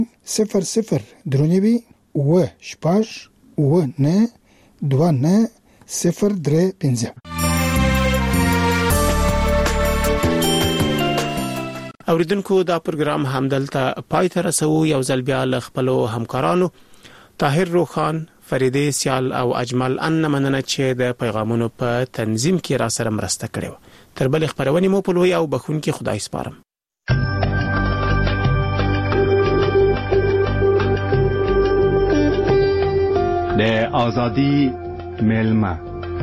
00 درونیوي و شپاش و نه 29 035. اوریدونکو دا پروګرام همدلته پای ته رسو. یو ځل بیا له خپلو همکارانو طاهر روخان، فریدې سیال او اجمل ان مننه چې د پیغامونو په تنظیم کې را سره مرسته کړې و. تر بل خبرونې مو په لوی او بخونکي خدای سپارم. د آزادی ملمه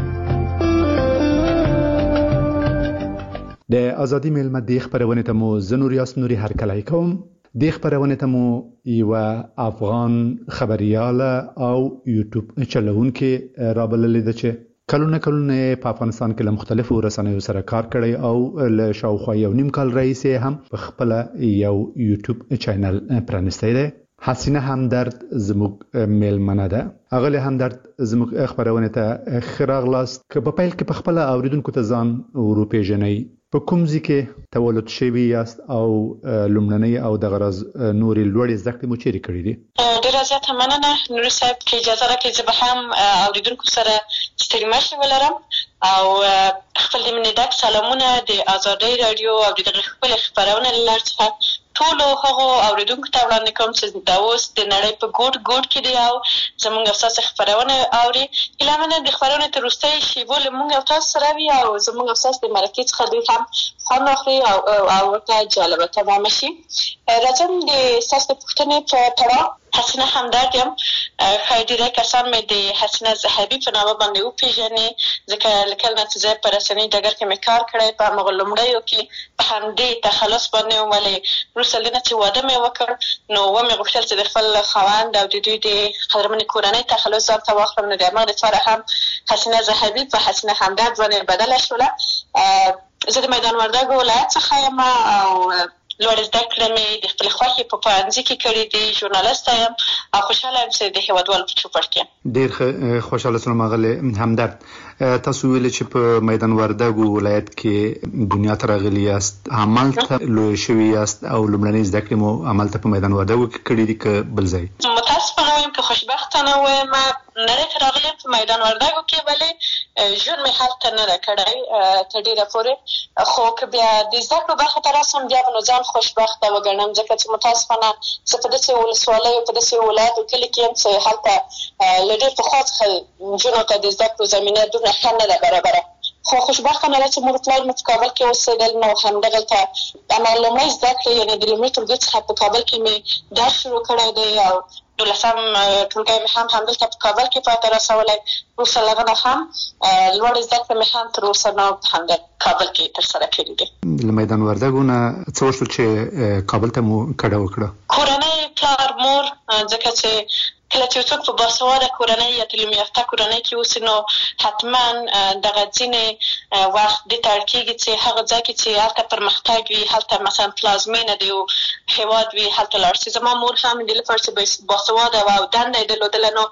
د ازادي ملمه د خبرونه ته مو زنور یاسنوري هر کله کوم. د خبرونه ته مو یو افغان خبرياله او یوټیوب چلونکي رابللې ده چې کلونه په افغانستان کې له مختلفو رسنیو سره کار کړی او له شاوخوا یو نیم کال رئیس هم په خپل یو یوټیوب چینل پرانستی دی. حسینه همدرد زموږ میلمنه ده. اغله همدرد زموږ خبرونه ته خراغلاست که په پیل کې په خپل اوریدونکو ته ځان ورپېژنئ. په کوم ځای کې تولد شوی یاست او لومړنۍ او د غرض نوري لوړې زده کړې مو چیرې کړې دي؟ ډېر زیاته مننه نور صاحب چې اجازه راکړئ چې به هم اوریدونکو سره ستړي مشي ولرم او خپل د مننې ډک سلامونه د آزادۍ رادیو او د خپل خبرونه لار څخه ټول هغه اوریدونکو ته وړاندې کوم چې دا اوس د نړۍ په ګوټ کې دی او زموږ اساس خبرونه اوري. اعلان د خبرونه تر وروستۍ شیبو موږ او تاسو سره وي او زموږ اساس د مرکز څخه دوی هم خوند اخلي او ورته جالبه تمام شي. راځم د اساس د پوښتنې په اړه حسینه همدرد یم. ښایي ډېری کسان مې د حسینه زهبي په نامه باندې وپېژني ځکه له کله نه چې زه په رسنۍ ډګر کې مې کار کړی په همغه لومړیو کې په همدې تخلص باندې وم. ولې وروسته له نه چې واده مې وکړ نو ومې غوښتل چې د خپل خاوند او د دوی د قدرمنې کورنۍ تخلص ځان ته واخلم. نو د همغه دپاره هم حسینه زهبي په حسینه همدرد باندې بدله شوله. زه د میدان وردګو ولایت څخه یم او لوړ زده کړې مې د خپلې خوښې په پوهنځي کې کړې دي. ژورنالسته یم او خوشحاله یم چې د هېوادوالو په چوپړ کې. ډېر خوشحاله شوم اغلې همدرد. تاسو ویل چې په میدان وردګو ولایت کې دنیا ته راغلي یاست، همالته لوی شوي یاست او لومړنۍ زده کړې مو همالته په میدان وردګو کې کړې دي که بل ځای؟ متاسفانه وایم که خوشبختانه وایم نړۍ ته راغلې په میدان وردګو کې، ولې ژوند مې هلته نه ده کړی تر ډېره پورې. خو که بیا د زده کړو برخې ته راسم بیا به نو ځان خوشبخته وګڼم ځکه چې متاسفانه زه په داسې ولسوالیو په داسې ولایتو کلي کې یم چې هلته له ډېر پخوا څخه نجونو ته د زده کړو زمینه دومره ښه نه ده برابره. خو خوشبختانه ده چې مور پلار مې په کابل کې اوسېدل نو همدغلته همغه لومړۍ زده کړې یعنې د لومړي ټولګي څخه په کابل کې مې درس شروع کړی دی او 12م ټولګی مې هم همدلته په کابل کې پای ته رسولی. وروسته له هغه نه هم لوړې زده کړې مې هم تر اوسه نه په همدا کابل کې ترسره کړي دي. له میدان وردګو نه څه وشول چې کابل ته مو کډه وکړه؟ کورنۍ، پلار، مور، ځکه چې کله چې څوک په باسواده کورنۍ یا تعلیم یافته کورنۍ کې اوسي نو حتما دغه ځینې وخت دې ته اړ کېږي چې هغه ځای کې چې هلته پرمختګ وي، هلته مثلا پلازمینه د یو هېواد وي، هلته لاړ شي. زما مور هم د لپاره چې باسواده وه او دنده یې درلودله نو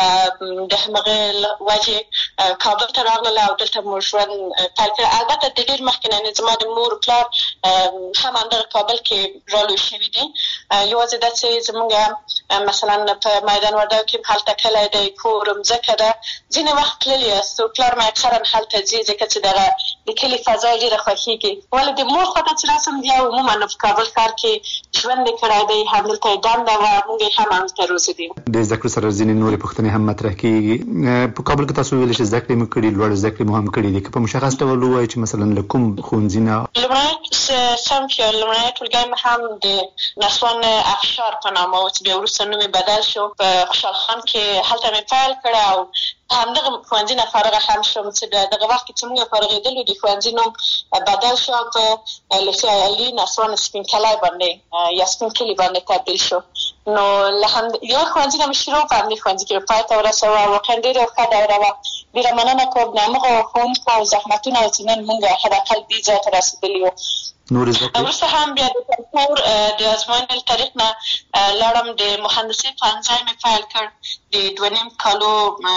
د همغې وجې کابل ته راغلله او دلته مو ژوند پیل کړی. البته د ډېر مخکې نه زما د مور پلار هم همدغه کابل کې رالوی شوي دي. یوازې دا چې زموږ مثلا په میدان وردګو کې هلته کلی دی، کور، مځکه ده. ځینې وخت تللي یاست او پلار مې اکثرا هلته ځي ځکه چې دغه د کلي فضا یې ډېره خوښېږي. ولې د مور خوا ته چې راسم بیا عموما په کابل ښار کې ژوند یې کړی دی، همدلته یې دنده وه، موږ یې هم همدلته روزلي. د زده کړو سره ځینې نورې پوښتنې هم مطرح کېږي. په کابل کې تاسو ویلې چې زده کړې مو کړي، لوړې زده کړې مو هم کړي دي. که په مشخص ډول ووایئ چې مثلا له کوم ښوونځي نه؟ لومړی صنف یا لومړنی ټولګی مې هم د نسوان افشار په نامه و چې بیا وروسته نوم یې بدل شو، په خوشحال خان کې هلته مې پیل کړی او همدغه ښوونځي نه فارغه هم شوم چې دغه وخت کې چې موږ فارغېدلو د ښوونځي نوم بدل شو او په لیسې علي نسوان سپین کلی باندې یا سپین کلي باندې تبدیل شو. نو له یو ښوونځي نه مې شروع په همدې ښوونځي کې پای ته ورسوه. واقعا ډېره ښه دوره وه. ډېره مننه کوم د همغو ښوونکو او زحمتونو چې نن موږ حداقل دې ځای ته رسېدلي یو. وروسته هم بیا د کنکور د ازموینې له تاریخ نه لاړم د مهندسۍ پوهنځی مې پیل کړ. د 2.5 کالو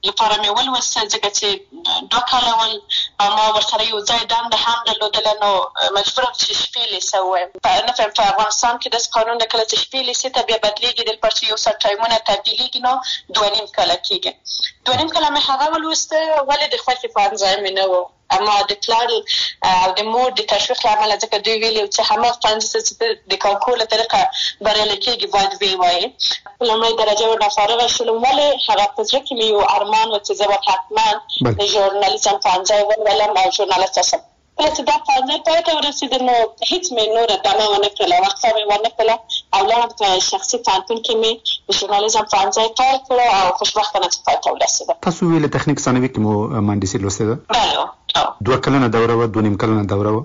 لپاره مې ولوسته ځکه چې 2 کاله ول او ما ورسره یو ځای دنده هم درلودله نو مجبوره یم چې شپې لیسه ووایم. نه فهم په افغانستان کې داسې قانون دی کله چې شپې لیسې ته بیا بدلېږي د لپاره چې یو څه ټایمونه تبدیلېږي نو 2.5 کاله کېږي. 2.5 کاله مې هغه ولوسته ولې د خوښې پوهنځی مې نه و اما د پلار او د مور د تشویق له امله ځکه دوی ویلي چې هماغه پوهنځي چې د کانکور له طریقه بریالی کېږي باید ویې وایي. په لومړۍ درجه ورنه فارغه شولم ولې هغه په زړه کې مې یو ارمان و چې زه به حتما د ژورنالیزم پوهنځی ولولم او ژورنالسته شم. کله چې دا پوهنځی پای ته ورسېده نو هېڅ مې نوره دمه ونه کړله وقفه مې ونه کړله او لاړم په شخصي پوهنتون کې مې د ژورنالیزم پوهنځی پیل کړی او خوشبختانه چې پای ته ورسېدم. تاسو ویلې تخنیک ثانوي کې مو مهندسي لوستې ده؟ بله 2 کلنه دوره وه 2.5 کلنه دوره وه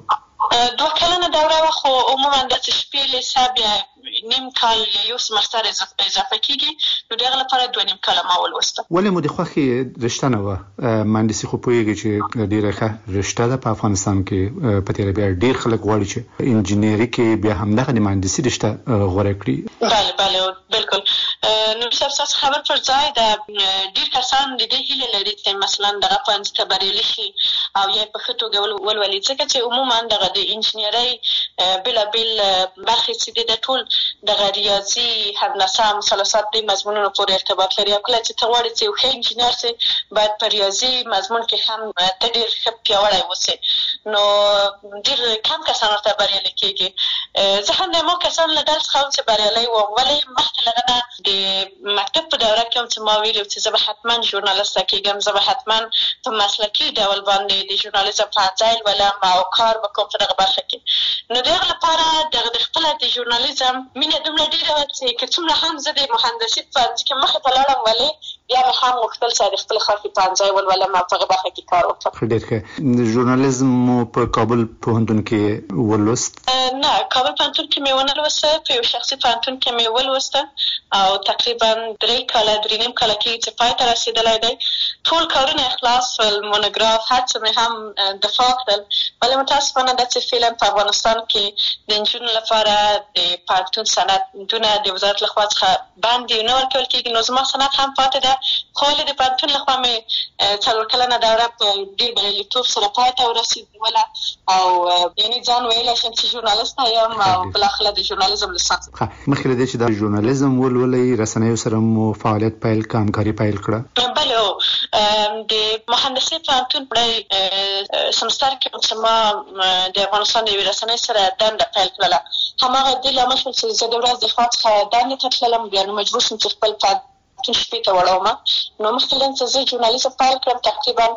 2 کلنه دوره وه خو عموما داسې شپې لیسه بیا 1.5 کال یا یو سمستر اضافه کېږي نو د هغه لپاره 2.5 کاله ما ولوسته. ولې مو د خوښې رشته نه وه؟ مهندسي خو پوهېږي چې ډېره ښه رشته ده په افغانستان کې په تېره بیا ډېر خلک غواړي چې انجینري کې بیا همدغه د مهندسي رشته غوره کړي. بله بلکل. نو صاحب ستاسو خبر پر ځای ده. ډېر کسان د دې هیلې لري چې مثلا دغه پوهنځي ته بریالي شي او یا په ښه توګه ولولي ځکه چې عموما دغه د انجینرۍ بېلابېل برخې چې دي د ټول دغه ریاضي هندسه مثلثات دې مضمونونو پورې ارتباط لري او کله چې ته غواړې چې یو ښه انجینر شې باید په ریاضي مضمون کې هم ته ډېر ښه پیاوړی اوسې نو ډېر کم کسان ورته بریالي کېږي. زه هم د هماغو کسانو له ډلې څخه وم چې بریالی وم ولې مخکې له هغه نه د مکتب په دوره کې هم چې ما ویلي چې زه به حتما ژورنالسته کېږم زه به حتما په مسلکي ډول باندې د ژورنالیزم پوهنځی لولم او کار به کوم په دغه برخه کې. نو د هغه لپاره دغه د خپله د ژورنالیزم مینه دومره ډېره وه چې که څومره هم زه د مهندسي په پوهنځي کې مخې ته لاړم ولې بیا مې هم غوښتل چې د خپل خوښې پوهنځی ولولم او په هغه برخه کې کار وکړم. ډېر ښه. ژورنالیزم مو په کابل پوهنتون کې ولوست؟ نه کابل پوهنتون کې مې ونه لوسته په یو شخصي پوهنتون کې مې ولوسته او تقریبا 3 کاله 3.5 کاله کېږي چې پای ته رسېدلی دی. ټول کارونه اخلاص شول مونوګراف هر څه مې هم دفاع کړل ولې متاسفانه داسې فعلا په افغانستان کې د نجونو لپاره د پوهنتون سندونه د وزارت لخوا څخه بند دي نه ورکول کېږي نو زما سند هم پاتې ده خو ولې د پوهنتون لخوا مې 4 کلنه دوره په ډېر بریالیتوب سره پای ته ورسېدله او یعنې ځان ویلی شم چې ژورنالسته یم او بالاخره د ژورنالیزم لیسانس. مخکې له دې چې دا ژورنالیزم ولولئ رسنیو سره مو فعالیت پیل کړه همکاري پیل کړه؟ بله د مهندسي پوهنتون لومړی سمستر کې چې ما د افغانستان د یوې رسنۍ سره دنده پیل کړله هماغه دې لامل شول چې زه د ورځ د خوا څخه دندې ته تللم بیا نو مجبور شوم چې خپل پوهنتون شپې ته وړومه نو مخکې له چې زه ژورنالیزم پیل کړم تقریبا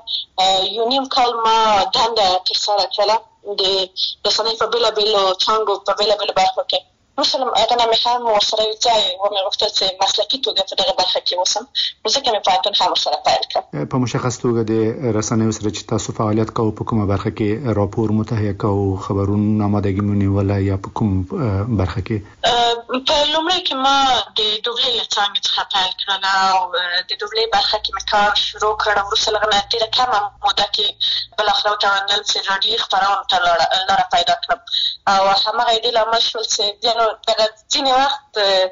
1.5 کال ما دنده ترسره کړله د رسنۍ په بېلابېلو څانګو په بېلابېلو برخو کې مثلا هغه نه مې هم ورسره یو ځای ومې غوښتل چې مسلکي توګه په دغه برخه کې اوسم نو ځکه مې پوهنتون هم ورسره پیل کړ. په مشخص توګه د رسنیو سره چې تاسو فعالیت کوئ په کومه برخه کې راپور متهیه کوئ خبرونو آمادګي مو نیوله یا په کوم برخه کې؟ په لومړی کې ما د دوبلې له څانګې څخه پیل کړله او د دوبلې برخه کې مې کار شروع کړ وروسته له هغه نه ډېره کمه موده کې بالاخره وتوانېدل چې راډیوي خپرونو ته لاره پیدا کړم او هماغه یې دې لامل شول چې بیا نو دغه ځینې وخت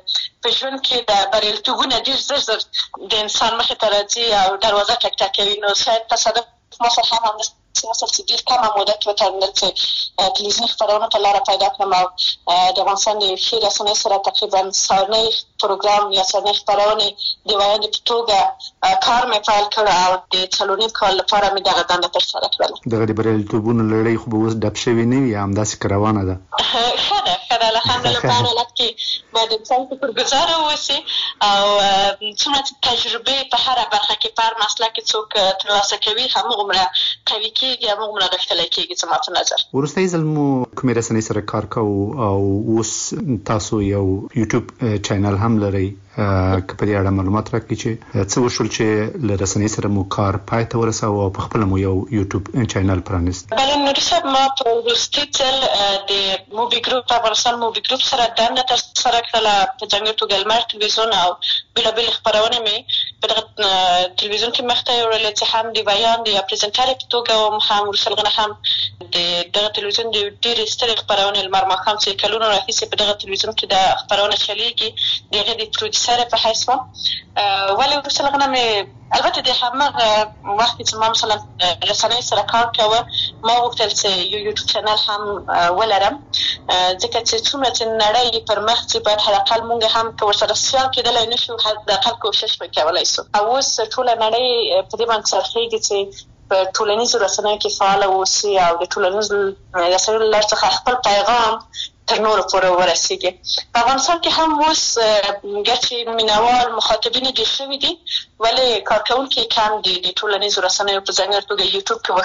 په ژوند کې د بریالیتوبونه ډېر زر د انسان مخې ته راځي او دروازه ټک ټکوي نو شاید تصادف ما سره هم همداسې وشول چې ډېر کمه موده کې وتوانېدل چې تلویزیوني خپرونو ته لاره پیدا کړم او د افغانستان د یوې ښې رسنۍ سره تقریبا سهارنۍ پروګرام یا سهارنۍ خپرونې د ویاندې په توګه کار مې پیل کړ او د 4.5 کال لپاره مې دغه دنده ترسره کړله. دغه د بریالیتوبونه لړۍ خو به اوس ډب شوې نه وي یا همداسې که روانه ده؟ ښه ده الحمدلله په هر حالت کې باید انسان شکرګزاره واوسي او څومره چې تجربې په هره برخه کې په هر مسلک کې څوک ترلاسه کوي هماغومره قوي کېږي هماغومره غښتلی کېږي زما په نظر. وروستی ځل مو کومې رسنۍ سره کار کوو او اوس تاسو یو یوټیوب چینل هم لرئ که په دې اړه معلومات راکړئ چې څه وشول چې له رسنۍ سره مو کار پای ته ورساوه او پخپله مو یو یوټیوب چینل پرانیست؟ بله نوري صاحب ما په وروستي ځل د موبي ګروپ افغانستان موبي ګروپ سره دنده ترسره کړله په ځانګړې توګه لمر تلویزیون او بېلابېلې خپرونې مې په دغه تلویزیون کې مخته یوړلې چې هم د بیان د یا پرزنټرې په توګه وم هم وروسته له هغه نه هم د دغه تلویزیون د ډېرې سترې خپرونې لمر ماښام چې کلونه راهیسې په دغه تلویزیون کې دا خپرونه چلېږي د هغې د پروډیوسره په حیث وم ولې وروسته له هغه نه مې البته د همغه وخت چې ما مثلا رسنۍ سره کار کوه ما غوښتل چې یو یوټیوب چینل هم ولرم ځکه چې څومره چې نړۍ پر مخ چې باید حداقل مونږ هم که ورسره سیال کېدلی نه شو حداقل کوشش به کولی شو او اوس ټوله نړۍ په دې باندې څرخېږي چې په ټولنیزو رسنیو کې فعاله واوسي او د ټولنیزو رسنیو له لارې څخه خپل پیغام تر نورو پورې ورسېږي. په افغانستان کې هم اوس ګرچې مینوال مخاطبین ډېر شوي دي ولې کارکوونکي کم دي د ټولنیزو رسنیو په ځانګړې توګه یوټیوب کې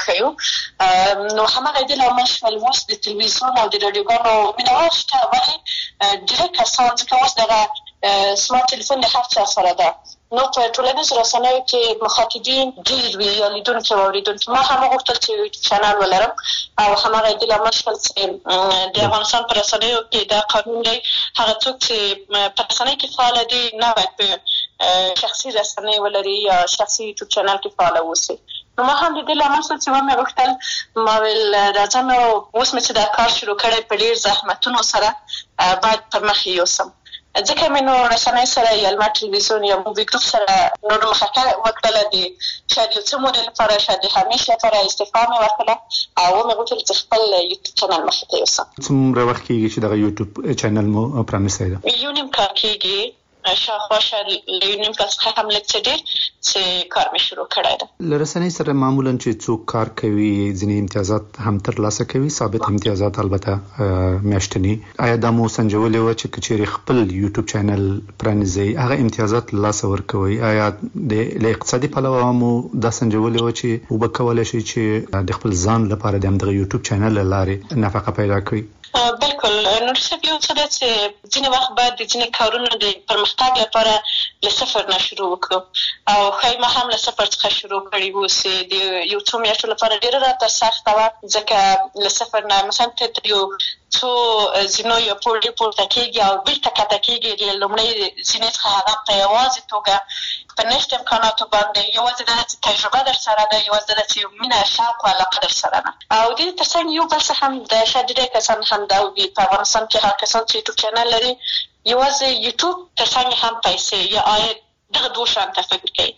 وښیو نو همغه دې له امله شول اوس د تلویزیون او د راډیوګانو مینوال شته ولې ډېری کسان ځکه اوس دغه سمارټ تلیفون د هر چا سره ده نو په ټولنیزو رسنیو کې مخاطبین ډېر وي یا لیدونکي او اورېدونکي. ما هم غوښتل چې یوټیوب چینل ولرم او همغه دې له امله شول چې د افغانستان په رسنیو کې دا قانون دی هغه څوک چې په رسنۍ کې فعاله دي نه باید په شخصي رسنۍ ولري یا شخصي یوټیوب چینل کې فعاله واوسي. نو ما هم د دې له امله شول چې ومې غوښتل ما ویل راځم او اوس مې چې دا کار شروع کړی په ډېر زحمتونو سره باید پر مخ یوسم ځکه مې نو رسنۍ سره یا لمر تلویزیون یا مووي ګروپ سره نور مخکې وکړله د شاید یو څه مودې لپاره شاید د همیشه لپاره استعفا مې ورکړله او ومې غوښتل چې خپل یوټیوب چینل مخې ته یوسم. څومره وخت کېږي چې دغه یوټیوب چینل مو پرانیستی ده؟ یو نیم کال کېږي شاوخوا شاید له یو نیم کال څخه هم لږ څه ډېر چې کار مې شروع کړی ده. له رسنۍ سره معمولا چې څوک کار کوي ځینې امتیازات هم ترلاسه کوي ثابت امتیازات البته میاشتني آیا دا مو سنجولې وه چې که چیرې خپل یوټیوب چینل پرانیزئ هغه امتیازات له لاسه ورکوئ آیا له اقتصادي پلوه مو دا سنجولې وه چې وبکولی شئ چې د خپل ځان لپاره د همدغه یوټیوب چینل له لارې نفقه پیدا کړئ؟ بالکل نور صاحب یو څه ده چې ځینې وخت باید د ځینې کارونو د پرمختګ لپاره له صفر نه شروع وکړو او ښایي ما هم له صفر څخه شروع کړي اوسې د یو څو میاشتو لپاره ډېره راته سخته وه ځکه له صفر نه مثلا ته یو څو زینو یا پوړې پورته کېږي او بېرته کښته کېږي له لومړۍ زینې څخه هغه په یوازې توګه په نشت امکاناتو باندې یوازې دا چې تجربه در سره ده یوازې دا چې مینه شوق او علاقه در سره ده او د دې تر څنګ یو بل څه هم د شاید ډېری کسان هم دا وي په افغانستان کې هغه کسان چې یوټیوب چینل لري یوازې یوټیوب تر څنګ هم پیسې یا عاید دغه دوه شیان ته فکر کوي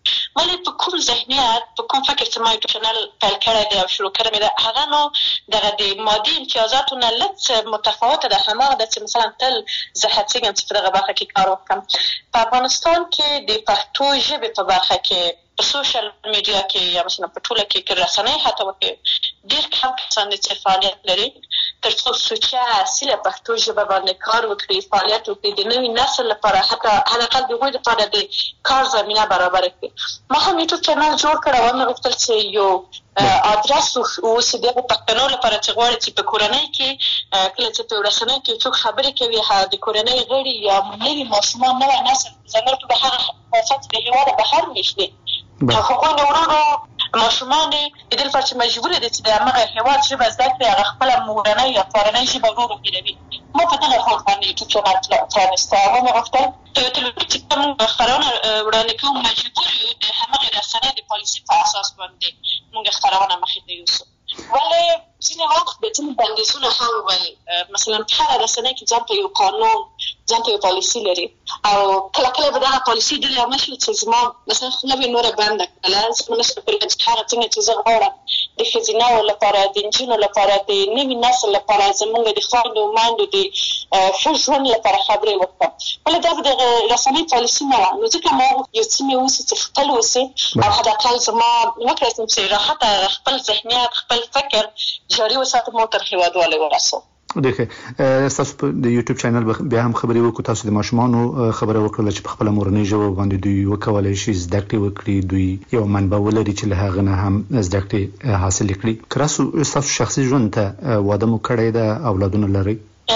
ولې په کوم ذهنیت په کوم فکر چې ما یوټیوب چینل پیل کړی دی او شروع کړی مې ده هغه نو دغه د مادي امتیازاتو نه لږ متفاوته ده هماغه ده چې مثلا تل زه هڅېږم چې په دغه برخه کې کار وکړم. په افغانستان کې د پښتو ژبې په برخه کې په سوشل میډیا کې یا مثلا په ټوله کې که رسنۍ حتی وکړي ډېر کم کسان دي چې فعالیت لري تر څو سوچه اصیله پښتو ژبه باندې کار وکړي فعالیت وکړي د نوي نسل لپاره حتی حداقل د هغوی لپاره د کار زمینه برابره کړي. ما هم یوټیوب چینل جوړ کړی او مې غوښتل چې یو ادرس واوسي د پښتنو لپاره چې غواړي چې په کورنۍ کې کله چې په رسنۍ کې څوک خبرې کوي د کورنۍ غړي یا نوي ماشومان نوی نسل ځانګړې توګه هغه خاصات د هېواده بهر ویشتي هغوی د ورونو ماشومان د دې لپاره چې مجبور دي چې د همغه هېواد ژبه زده کړي هغه خپله مورنۍ یا پلارنۍ ژبه ورو هېروي. ما په دغه هوډ باندې یوټیوب چینل پرانیستی او ومې غوښتل په یو تلویزیون چې کوم موږ خپرونه وړاندې کوو مجبور یو د همغې رسنۍ د پالیسي په اساس باندې موږ خپرونه مخې ته یوسو ولې ځینې وخت د ځینې بندیزونه هم ول مثلا په هره رسنۍ کې ځان ته یو قانون ځان ته یو پالیسي لري او کله کله به دغه پالیسي ډېر له امله شي چې زما مثلا خوله به نوره بنده کړله زه به نه شم کولی چې هغه څنګه چې زه غواړم د ښځینهو لپاره د نجونو لپاره د نوي نسل لپاره زموږ د خویندو میندو د ښه ژوند لپاره خبرې وکړم ولې دا به د رسنۍ پالیسي نه وه نو ځکه ما یو څه مې اوسي چې خپل اوسي او حداقل زما وکړی شم چې راحته خپل ذهنیت خپل فکر جاري وساتم او تر هېوادوالۍ ورسوم. ستاسو په د یوټیوب چینل بیا هم خبرې وکړو تاسو د ماشومانو خبره وکړله چې په خپله مورنۍ ژبه باندې دوی وکولی شي زده کړې وکړي دوی یو منبع ولري چې له هغه نه هم زده کړې حاصلې کړي. که ستاسو شخصي ژوند ته واده مو کړی ده اولادونه لرئ؟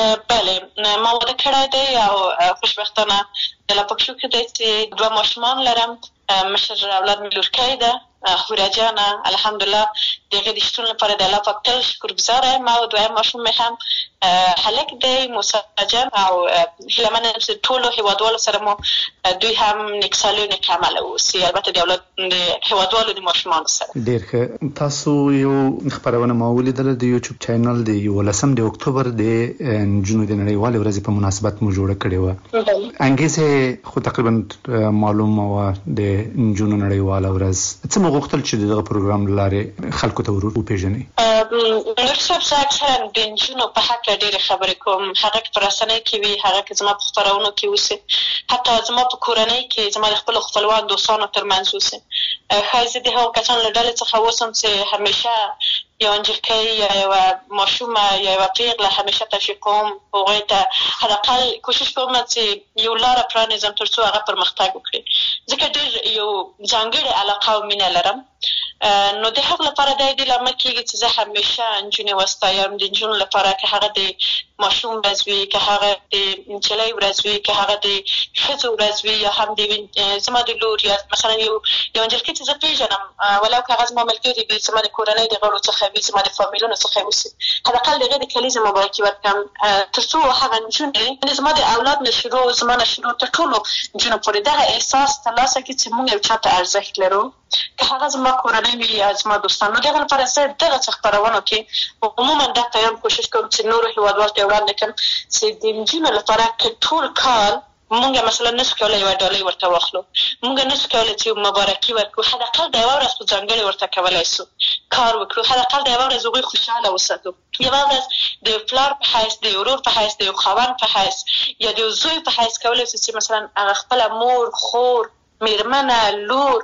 بله ما واده کړی دی او خوشبختانه د لا پکښو کې دی چې 2 ماشومان لرم مشر اولاد مې لورکی ده هوراجان الحمدلله دغه د شتون لپاره د الله پاک تل شکرګزار یم او دویم ماشوم مې هم هلک دی مسجل او هیلمن ټولو هیوادوالو سره مو دوی هم نیکسالي نیک عمل اوسي البته د اولاد د هیوادوالو د ماشومان سره. ډیر ښه. تاسو یو خبرونه ما ولیدل د یوټیوب چینل د 18 د اکتوبر د جنونو د نړیوالې ورځې په مناسبت مو جوړ کړی و. انګیزه خو تقریبا معلومه و د جنونو نړیواله ورځ. څه مو غوښتل چې دغه پروګرام لاره خلکو ته ورپېژني؟ نور څه اکثرا د جنونو په حق ډېر خبرې کوم، هغه په رسنۍ کې وي، هغه که زما په خپرونو کې اوسي، حتی زما په کورنۍ کې زما د خپل خپلوان دوستانو ترمنځ اوسي. ښایي زه د هغو کسانو له ډلې څخه اوسم چې همیشه یو انجلکۍ یا یوه ماشومه یا یوه پیغله همیشه تشویق کوم، هغوی ته حداقل کوشش کوم چې یو لاره پرانیزم تر څو هغه پرمختګ وکړي، ځکه ډېر یو ځانګړې علاقه او مینه لرم. نو د هغه لپاره دا دې لامل کېږي چې زه همیشه نجونې وستایم. د نجونو لپاره که هغه د ماشوم ورځ وي، که هغه د نجلۍ ورځ وي، که هغه د ښځو ورځ وي، یا هم د زما د لور یا مثلا یو نجلۍ چې زه پېژنم ولو که هغه زما ملګري وي، زما د کورنۍ د غړو څخه وي، زما د فامیلونو څخه اوسي، حداقل د هغې د کلیزې مبارکي ورکړم تر څو هغه نجونې زما د اولاد نه شروع زما نه شروع تر ټولو نجونو پورې دغه احساس ترلاسه کړي چې موږ یو چا ته ارزښت لرو، که هغه زما کورنۍ وي یا زما دوستان. نو دغه لپاره زه دغه څه خپرونو کې عموما دا پیام کوشش کوم چې نورو هیوادوالو ته وړاندې کړم چې د نجونو لپاره که ټول کال مونږ مثلا نشو کولی یوه ډالۍ ورته واخلو، مونږ نشو کولی چې مبارکي ورکړو، حداقل د یوه ورځ خو ځانګړې ورته کولی سو کار وکړو، حداقل د یوه ورځ هغوی خوشحاله وساتو، یوه ورځ د پلار په حیث، د ورور په حیث، د یو خاوند په حیث یا د یو زوی په حیث کولی سو چې مثلا هغه خپله مور، خور، میرمنه، لور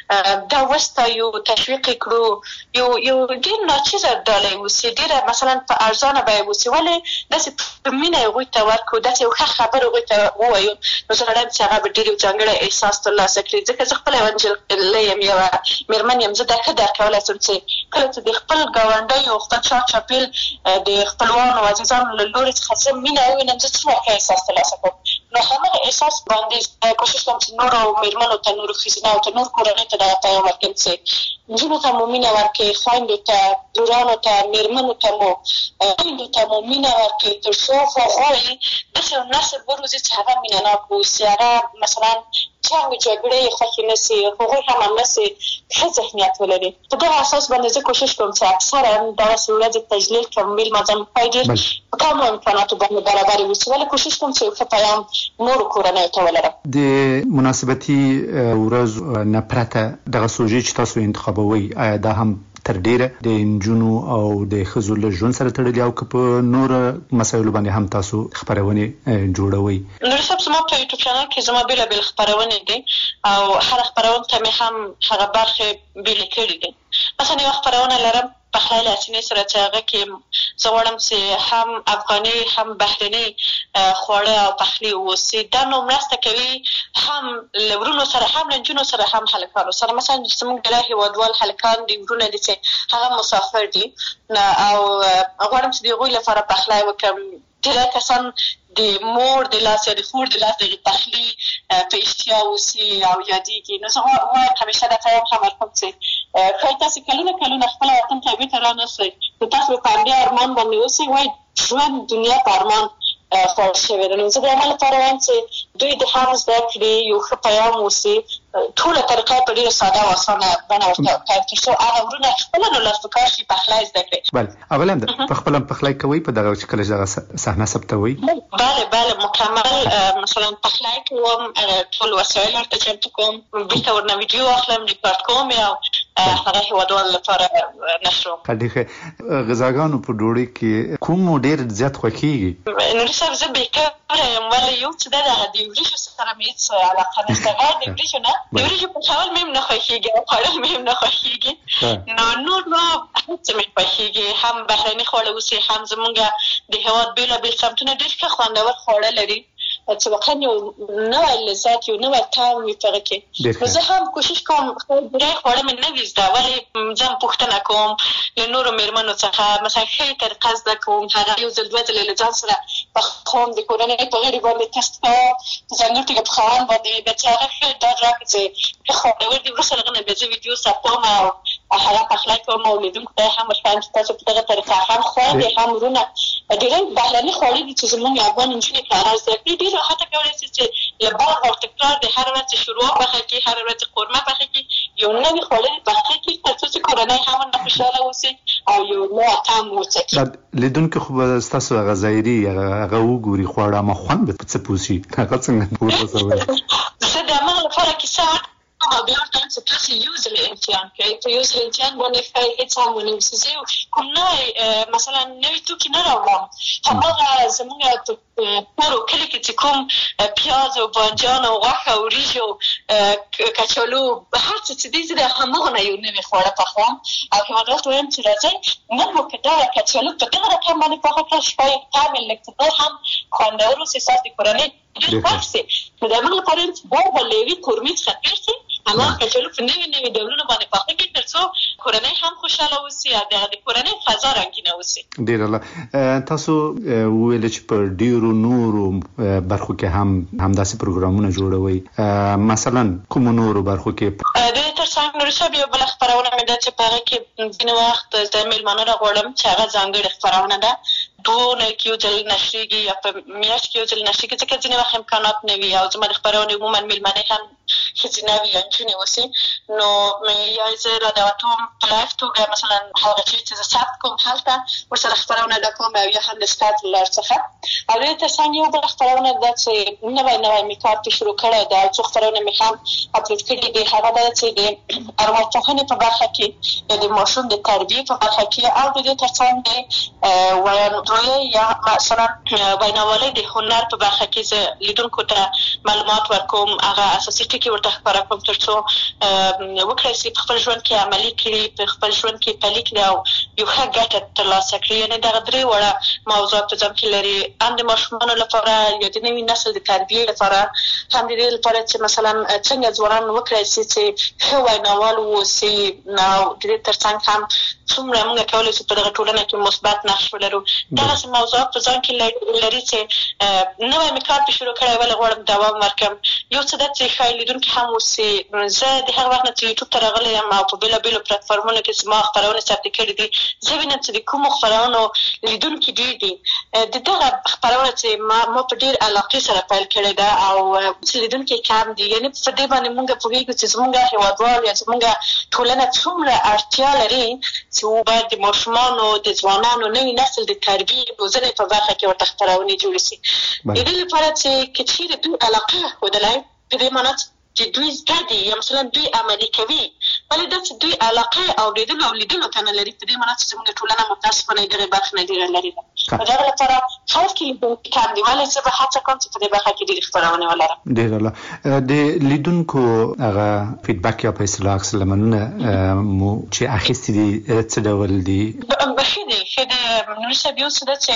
دا وستایو، تشویق کړو، یو ډېر ناچیزه ډالۍ اوسي، ډېره مثلا په ارزانه بیه اوسي، ولې داسې په مینه هغوی ته ورکړو، داسې یو ښه خبر هغوی ته ووایو. نو زه غواړم چې هغه به ډېر یو ځانګړی احساس ترلاسه کړي، ځکه زه خپله یوه نجلۍ یم، یوه میرمن یم، زه دا ښه درک کولی شم چې کله چې د خپل ګاونډیو، خپل چاپېل د خپلوانو عزیزانو له لورې څخه زه مینه ووینم، زه څومره ښه احساس ترلاسه کوم. نو همغه احساس باندې کوشش کوم چې نورو میرمنو ته، نورو ښځیناو ته، نور کورنۍ ته دغه پیغام ورکړم چې نجونو ته مو مینه ورکړئ، خویندو ته، لورانو ته، میرمنو ته مو، خویندو ته مو مینه ورکړئ، تر څو هغوی داسې یو نسل وروزي چې هغه مینه ناک اوسي، هغه مثلا جنګ جګړې خوښې نه سي، هغوی هم همداسې ښه ذهنیت ولري. په دغه اساس باندې زه کوشش کوم چې اکثرا دغسې ورځې تجلیل کړم، میلمانځم پای ډېر په کمو امکاناتو باندې برابر اوسي، ولې کوشش کوم چې یو ښه پیام نورو کورنیو ته ولرم. د مناسبتي ورځ نه پرته دغه سوژې چې تاسو انتخابوئ، آیا دا هم تر ډیره د نجونو او د ښځو له ژوند سره تړلي او که په نوره مسایلو باندې هم تاسو خپرونې جوړوئ؟ نور صاحب زما په یوټیوب چینل کې زما بېلابېل خپرونې دي او هره خپرونه ته مې هم هغه برخې بېلې کړي دي. مثلا یوه خپرونه لرم پخلی له سینې سره چې هغه کې زه غواړم چې هم افغاني هم بهرني خواړه او پخلي واوسي. دا نو مرسته کوي هم له ورونو سره، هم له نجونو سره، هم هلکانو سره. مثلا زموږ ډېری هېوادوال هلکان دي، ورونه دي چې هغه مسافر دي او غواړم چې د هغوی لپاره پخلی وکړم. ډېری کسان د مور د لاس یا د خور د لاس د پخلي په اشتیا اوسي او یادېږي. نو زه وایم همیشه دا پیغام هم ورکوم چې ښایي تاسې کلونه خپله وطن ته بېرته رانسئ، نو تاسو په همدې ارمان باندې اوسئ. وایي ژوند دنیا په ارمان خوړل شوې ده. نو زه د هغه لپاره وایم چې دوی د هم زده کړي، یو ښه پیام اوسي، ټوله طریقه په ډېره ساده او اسانه بڼه ورته وکړئ تر څو هغه ورونه خپله نو لاس په کار شي پخلی زده کړي. بله، اول هم په خپله پخلی کوئ په دغه چې کله چې دغه صحنه ثبتوئ؟ بله مکمل مثلا پخلی کوم، ټول وسایل ورته چمتو کوم، بېرته ورنه ویډیو اخلم، ریکارډ کوم او هغه هېوادوالو لپاره نشروم. ډېر ښه. غذاګانو په ډوډۍ کې کوم ډېر زیات خوښېږي؟ نوري صاحب زه بېکاره یم، ولې یو چې دا د وریجو سره مې هېڅ علاقه نشته، غیر د وریجو نه د وریجو پخول مې هم نه خوښېږي او خوړل مې هم نه خوښېږي. نو نور نو هر څه مې خوښېږي، هم بهرني خواړه اوسي، هم زمونږ د هېواد بېلابېل سمتونه ډېر ښه خوندور خواړه لري. چې واقعا یو نوی لذت یو نوی طعم وي په هغه کې. زه هم کوشش کوم ډېر خواړه مې نه وي زده، ولې زه هم پوښتنه کوم له نورو مېرمنو څخه، مثلا ښې طریقه زده کوم، هغه یو ځل دوه ځلې له ځان سره پخوم، د کورنۍ په غړي باندې تست کوم، د ځانګړي توګه په خاوند باندې بیا چې هغه ښه ډاډ راکړي چې ښه خوندور دي. وروسته له هغه نه بیا زه ویډیو ثبتوم او هغه پخلی کوم او لیدونکو ته هم ورښیم چې تاسو په دغه طریقه هم خویندې هم وروڼه ډېری بهرني خواړه دي چې زموږ افغان نجونې په هغه زده کړي. ډېر راحته کولی شي چې له بار بار تکرار د هر ورځ شوروا پخه کړي، هر ورځ قورمه پخه کړي، یو نوي خواړه پخه کړي تر څو چې کورنۍ هم ورنه خوشحاله اوسي او یو نوی طعم وڅکي. لیدونکو خو به ستاسو هغه ظاهري هغه وګوري خواړه، اما خوند به څه پوسي هغه څنګه پوهه زه د هغه لپاره کیسه او بیا ورته چې تاسو یو ځل امتحان کړئ، په یو ځل امتحان باندې ښایي هېڅ هم ونه نیسي. زه کوم نوی مثلا نوي توکي نه راوړم، هماغه زموږ کور او کلي کې چې کوم پیاز او بانجان او غوښه او وریژې او کچالو هر څه چې دي، زه د هماغه نه یو نوي خواړه پخوم او هېواد وخت وایم چې راځئ نن مو که دا کچالو په دغه رقم باندې پخه کړه، ښایي طعم یې لږ څه نور هم خوندور اوسي، ستاسو د کورنۍ ډېر خوښ شي. نو د هماغه لپاره یم چې باید به له یوې قورمې څخه تېر شي، هماغه کچالو په نوي ډولونو باندې پخه کړي تر څو کورنۍ هم خوشحاله اوسي او د کورنۍ فضا رنګینه اوسي. ډېر الله. تاسو وویل چې په ډېرو نورو برخو کې هم همداسې پروګرامونه جوړوي، مثلا کومو نورو برخو کې؟ د دې تر څنګ نورې صاحب یو بله خپرونه مې ده چې په هغه کې ځینې وخت زه مېلمانه راغواړم چې هغه ځانګړې خپرونه ده، 2 کې یو ځل نشریږي یا په میاشت کې یو ځل نشریږي، ځکه ځینې وخت امکانات نه وي او زما د خپرونې عموما مېلمانې هم ښځینه وي یا نجونې اوسي، نو یا زه رادعوتوم په لایف توګه مثلا هغه چیز چې زه ثبت کوم هلته ورسره خپرونه ډکوم او یا هم د سټارټ له لارې څخه. او د دې تر څنګ یو بله خپرونه ده چې نوی مې کار پرې شروع کړی ده او څو خپرونه مې هم اپلوډ کړي دي، هغه ده چې د ارواپوهنې په برخه کې یا د ماشوم د تربیې په برخه کې او د دې تر څنګ د ویاندویۍ یا مثلا ویناوالۍ د هنر په برخه کې زه لیدونکو ته معلومات ورکوم، هغه اساسي ټکي ورته خپاره کوم تر څو وکړی شي په خپل ژوند کې عملي کړي، په خپل ژوند کې پلي کړي او یو ښه ګټه ترلاسه کړي. یعنې دغه 3 وړه موضوعات په ځان کې لري، هم د ماشومانو لپاره یا د نوي نسل د تربیې لپاره، هم د دې لپاره چې مثلا څنګه ځوانان وکړی شي چې ښه ویناوال واوسي او د دې تر څنګ هم څومره موږ کولی شو په دغه ټولنه کې مثبت نقش ولرو. دغسې موضوعات په ځان کې لري چې نوی مې کار پرې شروع کړی، ولې غواړم دوام ورکړم. یو څه ده چې ښایي لیدونکي هم اوسي. زه د هغه وخت نه چې یوټیوب ته راغلی یم او په بېلابېلو پلټفارمونو کې چې ما خپرونې ثبت کړي دي، زه وینم چې د کومو خپرونو لیدونکي ډېر دي. د دغه خپرونه چې ما په ډېر علاقې سره پیل کړې ده او چې لیدونکي کم دي، یعنې په دې باندې موږ پوهېږو چې زموږ هېوادوال یا زموږ ټولنه څومره اړتیا لري چې باید د ماشومانو د ځوانانو نوي نسل د تربیې روزنې په برخه کې ورته خپرونې جوړې شي. د دې لپاره چې که چېرې دوی علاقه ښودلی، په دې معنا چې دوی زده دي یا مثلا دوی عملي کوي، ولې دا چې دوی علاقه اورېدلو او لیدلو ته نه لري، په دې معنا چې زموږ ټولنه متاسفانه دغې برخې نه ډېره لرې ده. په دغه لپاره خلک کې لیدونکي کم دي، ولې زه به هڅه کوم چې په دې برخه کې ډېرې خپرونې ولرم. ډېر الله. د لیدونکو هغه فیډبک یا په اصطلاح عکس العملونه مو چې اخیستي دي څه ډول دي؟ ښه دي نوري صاحب. یو څه ده چې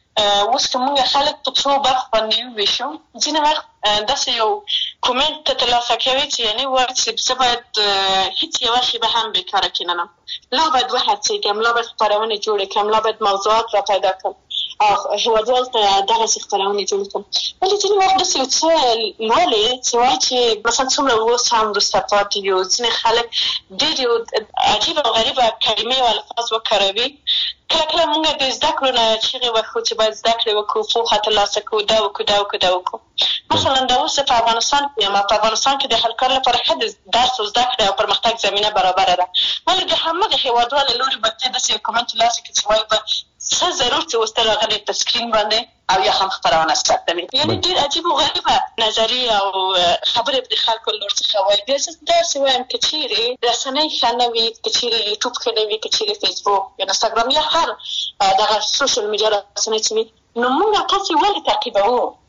اوس که موږ خلک په څو برخو باندې وویشو، ځینې وخت داسې یو کومنټ ته ترلاسه کوي چې یعنې وایي چې زه باید هېڅ یوه شېبه هم بېکاره کښېننم، لا باید وهڅېږم، لا باید خپرونې جوړې کړم، لا باید موضوعات را پیدا کړم او هېوادوال ته دغسې خپرونې جوړې کړم. ولې ځینې وخت داسې یو څه لولې چې وایي چې مثلا څومره اوس هم وروسته پاتې یو، ځینې خلک ډېر یو عجیبه او غریبه کلمې او الفاظ وکاروي. کله کله موږ د زده کړو نه چیغې وکړو چې باید زده کړې وکړو، پوهه ترلاسه کړو، دا وکړو دا وکړو دا وکړو. مثلا دا اوس په افغانستان کې یم، په افغانستان کې د هر کار لپاره ښه د درس او زده کړې او پرمختګ زمینه برابره ده، ولې د همغه هېوادوال له لورې به ته داسې یو کومنټ ترلاسه کړې چې وایي به څه ضرور چې اوس ته راغلی په سکرین باندې او یا هم خپرونه ثبتوي. یعنې ډېر عجیب او غریبه نظریې او خبرې به د خلکو له لور څخه وایي. بیا زه داسې وایم که چېرې رسنۍ ښه نه وي، که چېرې یوټیوب ښه نه وي، که چېرې فیسبوک یا انسټاګرام یا هر دغه سوشل میډیا رسنۍ چې وي، نو موږ تاسې ولې تعقیبوو؟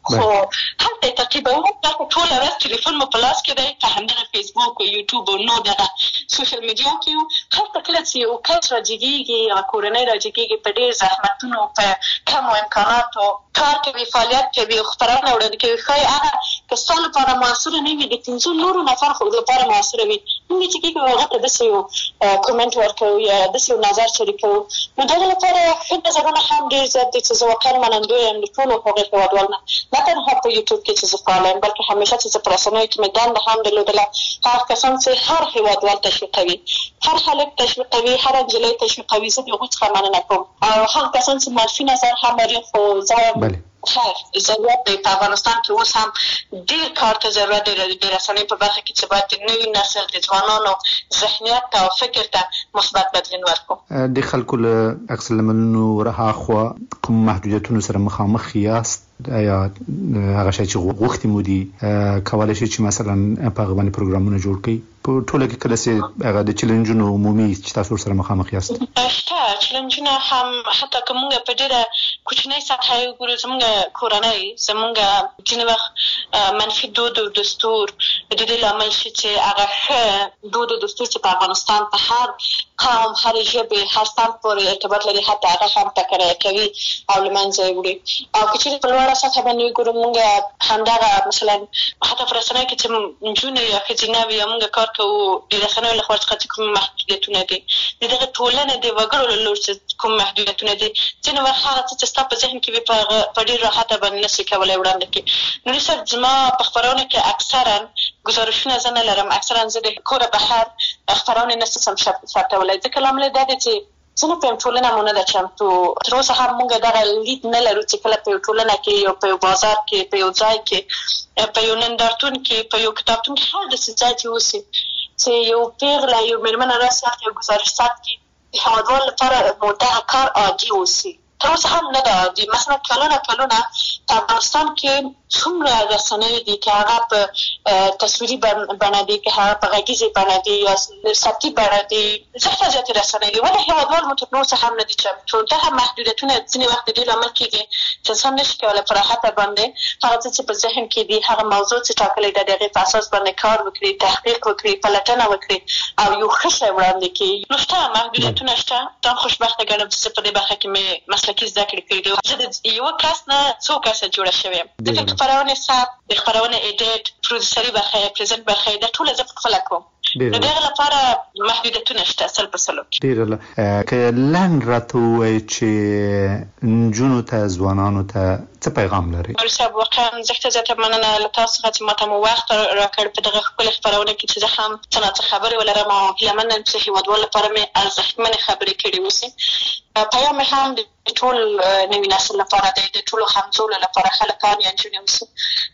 خو هلته تقریبا ټول ورځ ټلیفون مو په لاس کې دی، په همدغه فیسبوک او یوټیوب او نور دغه سوشل میډیا کې یو. هلته کله چې یو کس راجګېږي یا کورنۍ راجګېږي په ډېر زحمتونو، په کمو امکاناتو کار کوي، فعالیت کوي او خپرونه وړاندې کوي، ښایي هغه که ستا لپاره موثره نه وي، د 500 نورو نفر خو لپاره موثره وي. موږ چې کېږو هغه ته داسې یو کومنټ ورکوو یا داسې یو نظر شریکوو، نو دغه لپاره ښه نظرونه هم ډېر زیات دي چې زه واقعا منندوی یم د ټولو هغې هېوادوالو نه، نه تنها په یوټیوب کې چې زه فعاله یم، بلکې همیشه چې زه په رسنیو کې مې دنده هم درلودله، هغه کسان چې هر هېوادوال تشویقوي، هر هلک تشویقوي، هر نجلۍ تشویقوي، زه د هغوی څخه مننه کوم. او هغه کسان چې منفي نظر هم لري، خو زه وایم ضرورت دی په افغانستان کې اوس هم ډېر کار ته ضرورت دی د رسنیو په برخه کې چې باید د نوي نسل د ځوانانو ذهنیت ته او فکر ته مثبت بدلون ورکړو. د خلکو له اکثر لمنو ورهاخوا کوم محدودیتونو سره مخامخ یاست؟ یا هغه شی چې غوښتي مو دي کولی شي چې مثلا په هغه باندې پروګرامونه جوړ کړئ؟ په ټوله کې کله چې هغه د چیلنجونو عمومي چې تاسو سره مخامخ یاست؟ شته چیلنجونه هم، حتی که موږ په ډېره کوچنۍ سطحه یې وګورو، زموږ کورنۍ، زموږ ځینې وخت منفي دود او دستور د دې لامل شي چې هغه ښه دود او دستور چې په افغانستان په هر قوم، هر ژبې، هر صنف پورې ارتباط لري، حتی هغه هم ټکنی کوي او له منځه یې وړي. او که چېرې په لوړه سطحه باندې وګورو، موږ همدغه مثلا حتی په رسنیو کې چې نجونې یا ښځینه وي یا موږ کار کوو، د رسنیو له خوا څخه چې کوم محدودیتونه دي، د دغه ټولنې د وګړو له لوري چې کوم محدودیتونه دي، ځینې وخت هغه څه چې ستا په ذهن کې وي په ډېر راحته باندې نه شي کولی وړاندې کړي. نوري صاحب، زما په خپرونه کې اکثرا ګزارشونه زه نه لرم، اکثرا زه د کوره بهر خپرونې نه شم ثبتولی، ځکه لامل دا دی چې زه نه پوهیم ټولنه مو نه ده چمتو. تر اوسه هم موږ دغه لید نه لرو چې کله په یو ټولنه کې یا په یو بازار کې، په یو ځای کې، په یو نندارتون کې، په یو کتابتون کې، هر داسې ځای چې اوسي چې یو پیغله، یو مېرمنه راسي هلته یو ګزارش ثبت کړي، د هېوادوال لپاره مو دغه کار عادي اوسي. تر اوسه هم نه ده عادي. مثلا کلونه په افغانستان کې څومره رسنۍ دي چې هغه په تصویري بڼه دي، که هغه په غږیزې بڼه دي یا صوتي بڼه دي، زیاتې رسنۍ دي، ولې هېوادوال مو تر اوسه هم نه دي چمتو. دغه محدودیتونه ځینې وخت د دې لامل کېږي چې انسان نشي کولی په راحته باندې هغه څه چې په ذهن کې دي، هغه موضوع چې ټاکلې ده، د هغې په اساس باندې کار وکړي، تحقیق وکړي، پلټنه وکړي او یو ښه شی وړاندې کړي. نو شته محدودیتونه شته. ځان خوشبخته ګڼم چې زه په دې برخه کې مې مسلکي زده کړې کړي دي. زه د یوه کس نه څو کسه جوړه شوې یم. ځکه خپرونې ثبت، د خپرونې ایډیټ، پروډوسري برخه یې، پرزنټ برخه یې، دا ټوله زه پخپله کوم. نو دغه لپاره محدودیتونه شته 100%. ډېره که لنډ راته ووایي چې نجونو ته، ځوانانو ته څه پیغام لري؟ نور صاحب، واقعا زیاته مننه له تاسو څخه چې ماته مو وخت راکړ په دغه ښکلې خپرونه کې چې زه هم څه نه څه خبرې ولرم او هیله منم چې هېوادوال لپاره مې ارزښتمنې خبرې کړې اوسي. پیام مې هم د ټول نوي نسل لپاره دی، د ټولو همزولو لپاره، هلکان یا نجونې اوسي.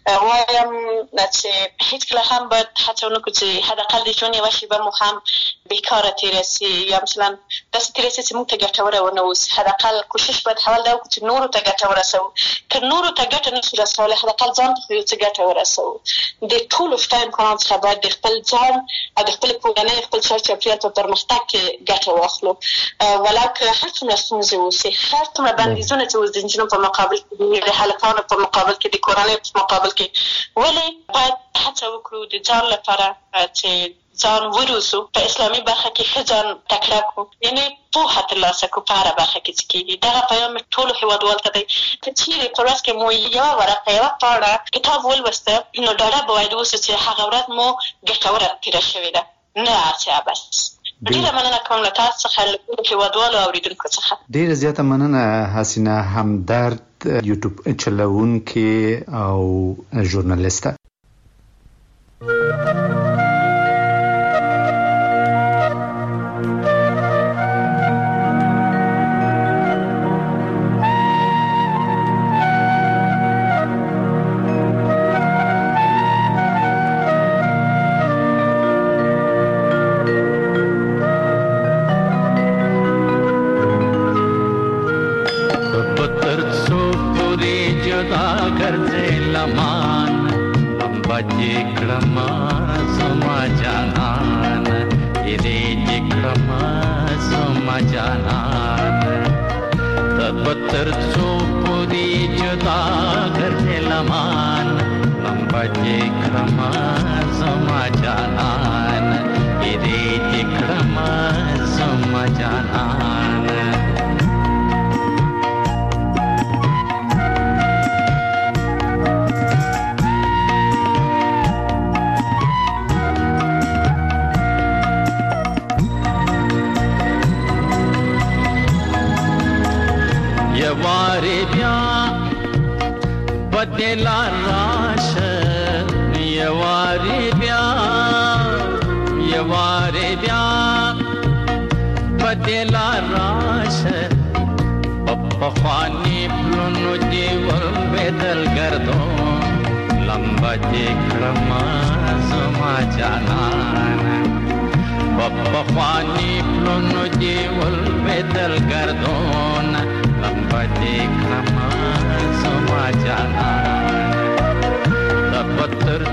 وایم چې هېڅکله هم باید هڅه ونه کړو چې حداقل د ژوند یوه شېبه مو هم بېکاره تېره سي یا مثلا داسې تېره سي چې موږ ته ګټوره ونه اوسي. حداقل کوشش باید اول دا وکړو چې نورو ته ګټه ورسوو. که نورو ته ګټه نه شو رسولی، حداقل ځان ته خو یو څه ګټه ورسوو. د ټولو شته امکاناتو څخه باید د خپل ځان او د خپلې کورنۍ، خپل چار چاپېریال په پرمختګ کې ګټه واخلو. ولو که هر څومره ستونزې اوسي، هر څومره بندیزونه چې اوس د نجونو په مقابل کې دي، د هلکانو په مقابل کې، د کورنۍ په مقابل کې، ولې باید هڅه وکړو د ځان لپاره چې ځان وروزو، په اسلامي برخه کې ښه ځان تکړه کړو، یعنې پوهه ترلاسه کړو په هره برخه کې چې کېږي. دغه پیام مې ټولو هېوادوالو ته دی. که چېرې په ورځ کې مو یوه ورقه، یوه پاڼه کتاب ولوسته، نو ډاډه به باید اوسو چې هغه ورځ مو ګټوره تېره شوې ده، نه هسې عبث. ډېره مننه کوم له تاسو څخه، له ټولو هېوادوالو اوریدونکو څخه. ډېره زیاته مننه حسینه همدرد، یوټیوب چلوونکې او ژورنالیسته. تر څو پوری जुदा करते लमान लंबा जिक्रमा समा जानान इरे जिक्रमा समा जानान यवारे ब्या बदला राश यवारे ब्या बदला राश पप्पानी प्लुनु जीवन बेदल कर दो लंबा जिक्रमा समा जानान पप्पानी प्लुनु जीवन बेदल कर दो लंबा जिक्रमा समा जानान पत्थर